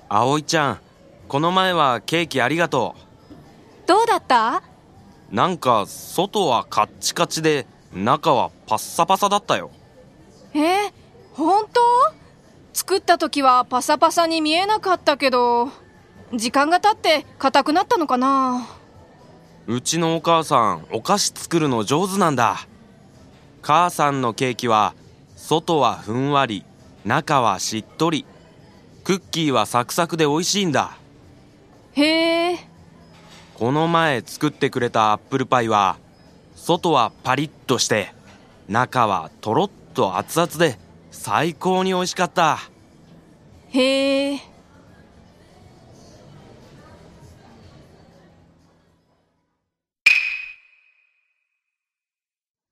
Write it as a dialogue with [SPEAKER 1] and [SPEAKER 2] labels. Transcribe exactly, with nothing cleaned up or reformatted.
[SPEAKER 1] 葵ちゃん、この前はケーキありがと
[SPEAKER 2] どうだった？
[SPEAKER 1] う。なんか外はカッチカチで中はパッサパサだったよ。
[SPEAKER 2] えー、本当？作った時はパサパサに見えなかったけど、時間が経って硬くなったのかな。
[SPEAKER 1] うちのお母さんお菓子作るの上手なんだ。母さんのケーキは外はふんわり中はしっとり、クッキーはサクサクで美味しいんだ。
[SPEAKER 2] へえ。
[SPEAKER 1] この前作ってくれたアップルパイは外はパリッとして中はとろっと熱々で最高に美味しかった。
[SPEAKER 2] へえ。